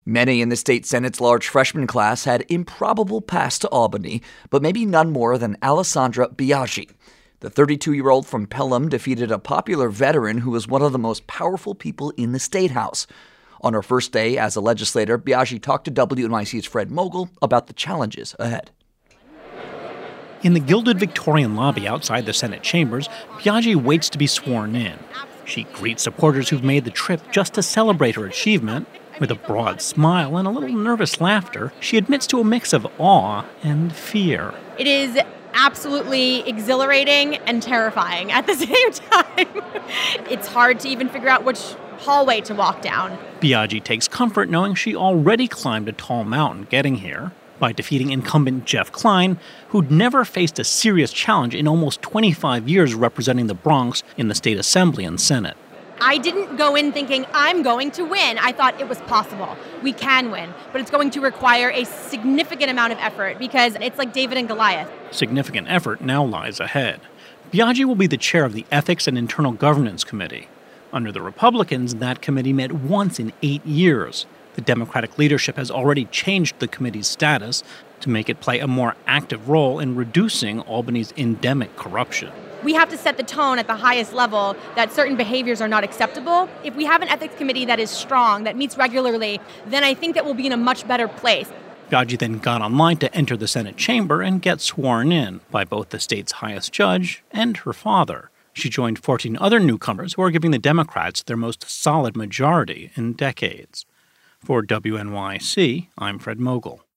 Many in the state Senate's large freshman class had improbable paths to Albany, but maybe none more than Alessandra Biaggi. The 32-year-old from Pelham defeated a popular veteran who was one of the most powerful people in the State House. On her first day as a legislator, Biaggi talked to WNYC's Fred Mogul about the challenges ahead. In the gilded Victorian lobby outside the Senate chambers, Biaggi waits to be sworn in. She greets supporters who've made the trip just to celebrate her achievement. With a broad smile and a little nervous laughter, she admits to a mix of awe and fear. It is absolutely exhilarating and terrifying at the same time. It's hard to even figure out which hallway to walk down. Biaggi takes comfort knowing she already climbed a tall mountain getting here by defeating incumbent Jeff Klein, who'd never faced a serious challenge in almost 25 years representing the Bronx in the state assembly and Senate. I didn't go in thinking, I'm going to win. I thought it was possible. We can win, but it's going to require a significant amount of effort because it's like David and Goliath. Significant effort now lies ahead. Biaggi will be the chair of the Ethics and Internal Governance Committee. Under the Republicans, that committee met once in 8 years. The Democratic leadership has already changed the committee's status to make it play a more active role in reducing Albany's endemic corruption. We have to set the tone at the highest level that certain behaviors are not acceptable. If we have an ethics committee that is strong, that meets regularly, then I think that we'll be in a much better place. Biaggi then got online to enter the Senate chamber and get sworn in by both the state's highest judge and her father. She joined 14 other newcomers who are giving the Democrats their most solid majority in decades. For WNYC, I'm Fred Mogul.